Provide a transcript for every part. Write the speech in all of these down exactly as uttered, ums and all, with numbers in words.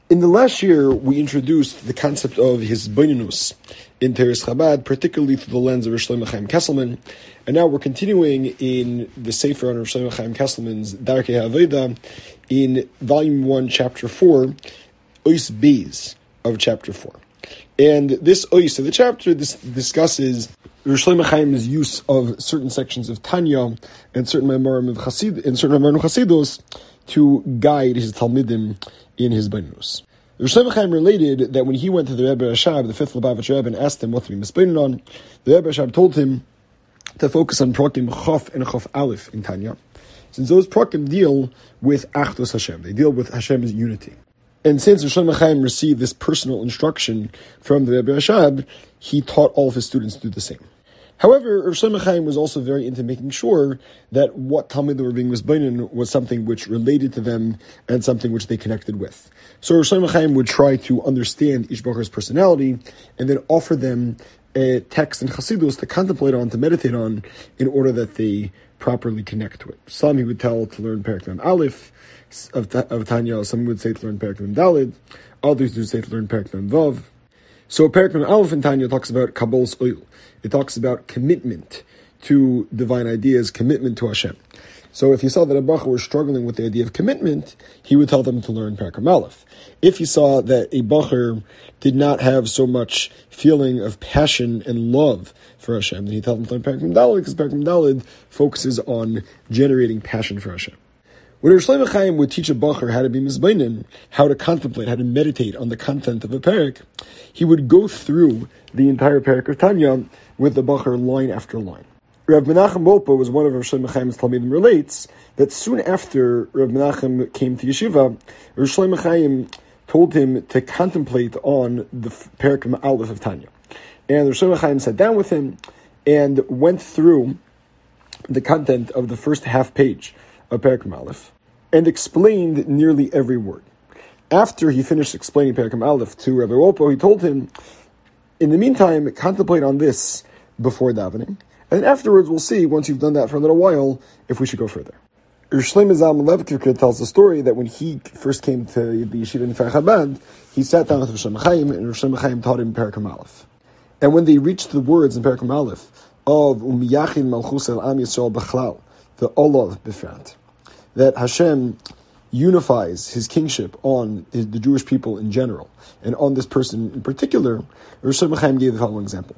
In the last year, we introduced the concept of hisbonenus in Teres Chabad, particularly through the lens of Rosh Shlomo Chaim Kesselman. And now we're continuing in the Sefer on Rosh Shlomo Chaim Kesselman's Darkei HaAvodah in Volume one, Chapter four, Ois Beis of Chapter four. And this Ois of the chapter this discusses Rosh Shlomo Chaim's use of certain sections of Tanya and certain Maimarim of Chasid and certain Maimarim of Chasidus to guide his Talmidim in his Hisbonenus. Rosh Shlomo Chaim related that when he went to the Rebbe Rashab, the fifth Lubavitch Rebbe, and asked him what to be misbeinen on, the Rebbe Rashab told him to focus on Prakim Chof and Chof Aleph in Tanya, since those Prakim deal with Achdus Hashem, they deal with Hashem's unity. And since Rosh Shlomo Chaim received this personal instruction from the Rebbe Rashab, he taught all of his students to do the same. However, Rosh Shlomo Chaim was also very into making sure that what Talmidim were being misbeinen was something which related to them and something which they connected with. So Rosh Shlomo Chaim would try to understand each Bacher's personality and then offer them a text and Chasidus to contemplate on, to meditate on, in order that they properly connect to it. Some he would tell to learn Perek Mem Aleph of, of Tanya, some would say to learn Perek Mem Daled, others would say to learn Perek Mem Vav. So Perek Mem Aleph in Tanya talks about Kabbal's oil. It talks about commitment to divine ideas, commitment to Hashem. So if he saw that a bacher was struggling with the idea of commitment, he would tell them to learn Perek Mem Aleph. If he saw that a bacher did not have so much feeling of passion and love for Hashem, then he'd tell them to learn Perek Mem Daled, because Perek Mem Daled focuses on generating passion for Hashem. When Rosh Shlomo Chaim would teach a bacher how to be misbeinen, how to contemplate, how to meditate on the content of a perek, he would go through the entire perek of Tanya with the bacher line after line. Rav Menachem Wolpe was one of Rosh Shlomo Chaim's Talmidim, relates that soon after Rav Menachem came to yeshiva, Rosh Shlomo Chaim told him to contemplate on the Perek Mem Aleph of Tanya. And Rosh Shlomo Chaim sat down with him and went through the content of the first half page of Perek Mem Aleph and explained nearly every word. After he finished explaining Perek Mem Aleph to Rabbi Wolpe, he told him, in the meantime, contemplate on this before davening, and afterwards we'll see, once you've done that for a little while, if we should go further. Rosh Shlomo Zalman Levkirker tells the story that when he first came to the yeshiva in Kfar Chabad, he sat down with Rosh Shlomo Chaim, and Rosh Shlomo Chaim taught him Perek Mem Aleph. And when they reached the words in Perek Mem Aleph of Umiyachin Malchus El Am Yisrael Bechlal, the Olav Befrat, that Hashem unifies his kingship on his, the Jewish people in general, and on this person in particular, Rosh Shlomo Chaim gave the following example.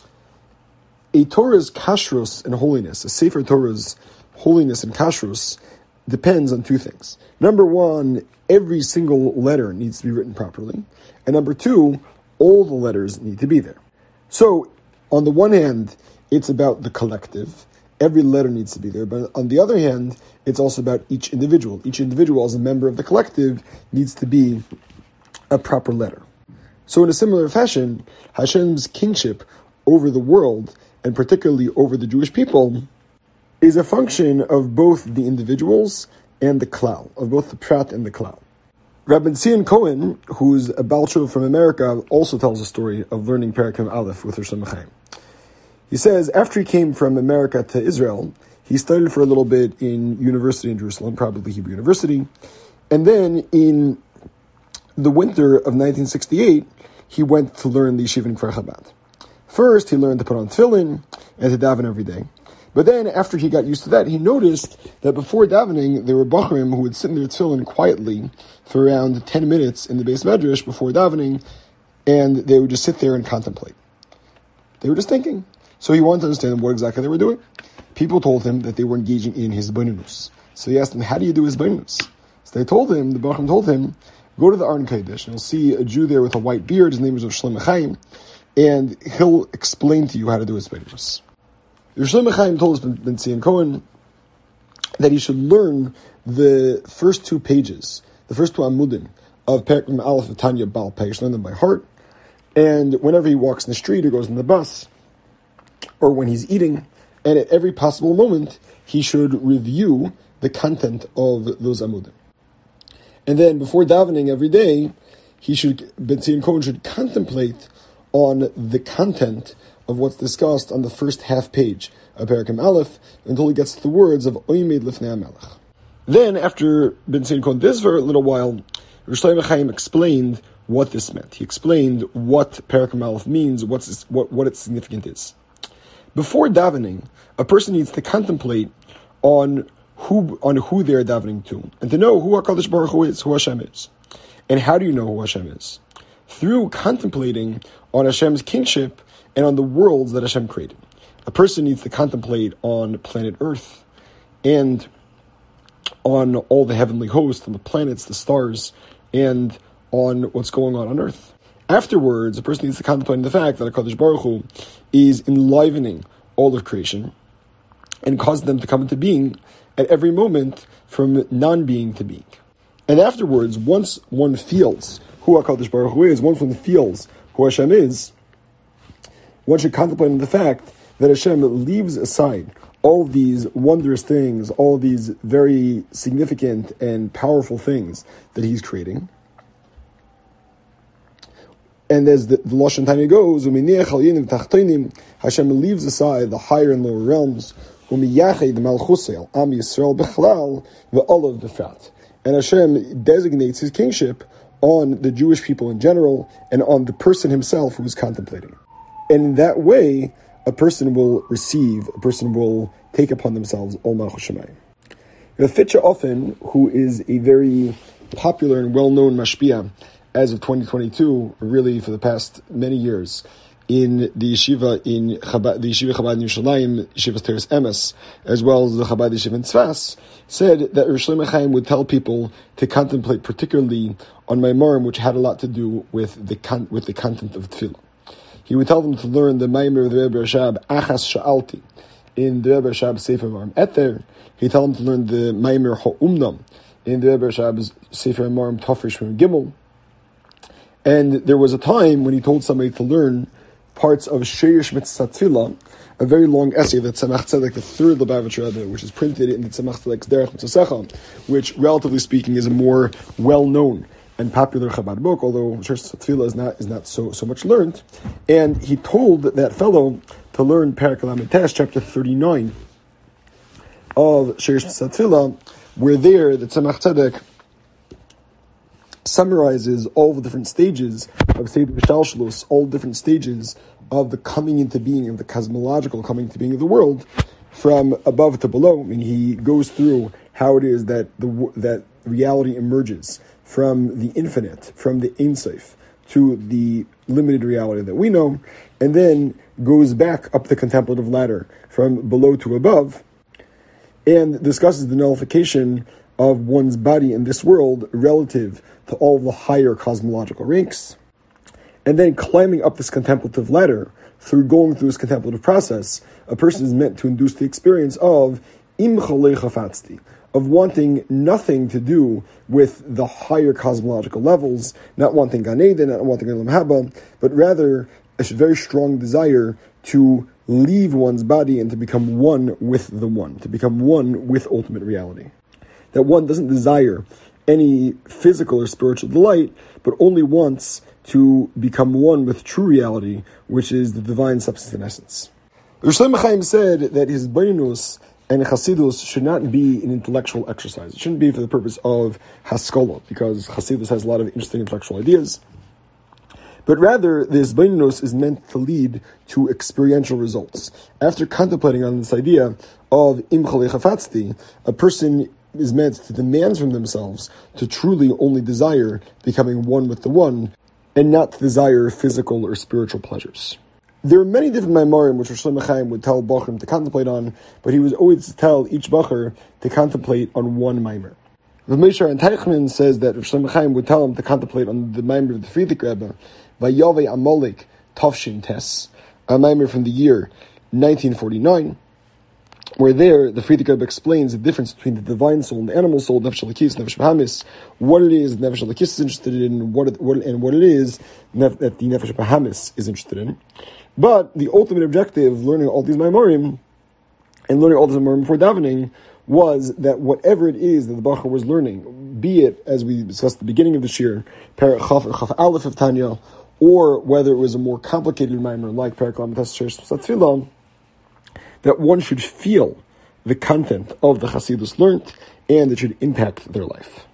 A Torah's kashrus and holiness, a Sefer Torah's holiness and kashrus, depends on two things. Number one, every single letter needs to be written properly. And number two, all the letters need to be there. So, on the one hand, it's about the collective. Every letter needs to be there. But on the other hand, it's also about each individual. Each individual, as a member of the collective, needs to be a proper letter. So in a similar fashion, Hashem's kingship over the world, and particularly over the Jewish people, is a function of both the individuals and the klal, of both the prat and the klal. Rabbi Zion Cohen, who's a Baal Tshuva from America, also tells a story of learning Perek Mem Aleph with Rosh Shlomo Chaim. He says, after he came from America to Israel, he studied for a little bit in university in Jerusalem, probably Hebrew University, and then in the winter of nineteen sixty-eight, he went to learn the yeshiva in Kfar Chabad. First, he learned to put on tefillin and to daven every day. But then, after he got used to that, he noticed that before davening, there were bachurim who would sit in their tefillin quietly for around ten minutes in the Beis Medrash before davening, and they would just sit there and contemplate. They were just thinking. So he wanted to understand what exactly they were doing. People told him that they were engaging in hisbonenus. So he asked them, how do you do hisbonenus? So they told him, the bachurim told him, go to the Aron Kodesh, and you'll see a Jew there with a white beard, his name is Rosh Shlomo Chaim, and he'll explain to you how to do hisbonenus. Rosh Shlomo Chaim told us, Ben Zion Cohen, that he should learn the first two pages, the first two amudim of Perek Mem Aleph of Tanya Baal Peh. He should learn them by heart. And whenever he walks in the street or goes in the bus, or when he's eating, and at every possible moment, he should review the content of those amudim. And then before davening every day, he should, Ben Zion Cohen should contemplate on the content of what's discussed on the first half page of Perek Mem Aleph until he gets to the words of Oimed Lifnei HaMelech. Then, after Ben Zion Cohen did this for a little while, Rosh Chaim explained what this meant. He explained what Perek Aleph means, what's this, what, what its significance is. Before davening, a person needs to contemplate on who on who they're davening to, and to know who HaKadosh Baruch Hu is, who Hashem is. And how do you know who Hashem is? Through contemplating on Hashem's kingship and on the worlds that Hashem created. A person needs to contemplate on planet Earth and on all the heavenly hosts, on the planets, the stars, and on what's going on on Earth. Afterwards, a person needs to contemplate on the fact that HaKadosh Baruch Hu is enlivening all of creation and causing them to come into being at every moment from non-being to being. And afterwards, once one feels who HaKadosh Baruch Hu is, once one feels who Hashem is, one should contemplate on the fact that Hashem leaves aside all these wondrous things, all these very significant and powerful things that He's creating. And as the, the Lashon Tanya goes, Hashem leaves aside the higher and lower realms, and Hashem designates His kingship on the Jewish people in general and on the person himself who is contemplating. And in that way, a person will receive, a person will take upon themselves Ol Malchus Shamayim. The Fitcha Ofen, who is a very popular and well-known mashpia as of twenty twenty-two, really for the past many years, in the yeshiva in Chabad, the yeshiva Chabad in Yerushalayim, yeshiva Teres Emes, as well as the Chabad yeshiva in Tzfas, said that Rosh Chaim would tell people to contemplate particularly on Maimarim, which had a lot to do with the con- with the content of Tefillah. He would tell them to learn the Maimir of the Rebbe Rashab, Achas Sha'alti, in the Rebbe Rashab Sefer Marim Ether. He'd tell them to learn the Maimir Ha'umnam, in the Rebbe Rashab's Sefer Marim Tafresh Mem Gimel. And there was a time when he told somebody to learn parts of Sheish Mitzvah Tefillah, a very long essay that Tzemach Tzedek, the third Lubavitcher Rebbe, which is printed in the Tzemach Tzedek's Derech Mitzvah, which, relatively speaking, is a more well-known and popular Chabad book, although Sheish Tefillah is not is not so so much learned. And he told that fellow to learn Perek Lamed Tes, chapter thirty-nine of Sheish Tefillah, where there the Tzemach Tzedek summarizes all the different stages of Seder Shalshalus, all different stages of the coming into being, of the cosmological coming into being of the world, from above to below. I mean, he goes through how it is that the that reality emerges from the infinite, from the Ein Sof, to the limited reality that we know, and then goes back up the contemplative ladder from below to above, and discusses the nullification of one's body in this world relative to all the higher cosmological ranks, and then climbing up this contemplative ladder, through going through this contemplative process, a person is meant to induce the experience of im chalei chafatzti, of wanting nothing to do with the higher cosmological levels, not wanting Gan Eden, not wanting Olam Haba, but rather a very strong desire to leave one's body and to become one with the one, to become one with ultimate reality. That one doesn't desire any physical or spiritual delight, but only wants to become one with true reality, which is the divine substance and essence. Rosh Chaim said that his Beinus and Chasidus should not be an intellectual exercise. It shouldn't be for the purpose of Haskalah, because Chasidus has a lot of interesting intellectual ideas. But rather, this Beinus is meant to lead to experiential results. After contemplating on this idea of Im Chalei Chafatzti, a person is meant to demand from themselves to truly only desire becoming one with the one, and not to desire physical or spiritual pleasures. There are many different Maimarim which Rosh Chaim would tell Bachrim to contemplate on, but he was always to tell each Bachar to contemplate on one Maimar. The Meishar and Teichman says that Rosh Chaim would tell him to contemplate on the Maimar of the Frierdiker Rebbe, Vayavei Amalek Tafshin Tes, a Maimar from the year nineteen forty-nine, where there the Frierdiker Rebbe explains the difference between the divine soul and the animal soul, Nefesh Elokis, Nefesh Bahamis, what it is Nefesh Elokis is interested in, what, it, what and what it is nef- that the Nefesh Bahamis is interested in. But the ultimate objective of learning all these Maimarim and learning all these Maimarim before davening was that whatever it is that the Bachar was learning, be it, as we discussed at the beginning of this year, Perek Chaf and Chaf Aleph of Tanya, or whether it was a more complicated Maimar like Perek Lamed Tes Sheish Tefillah, that one should feel the content of the Chasidus learnt, and it should impact their life.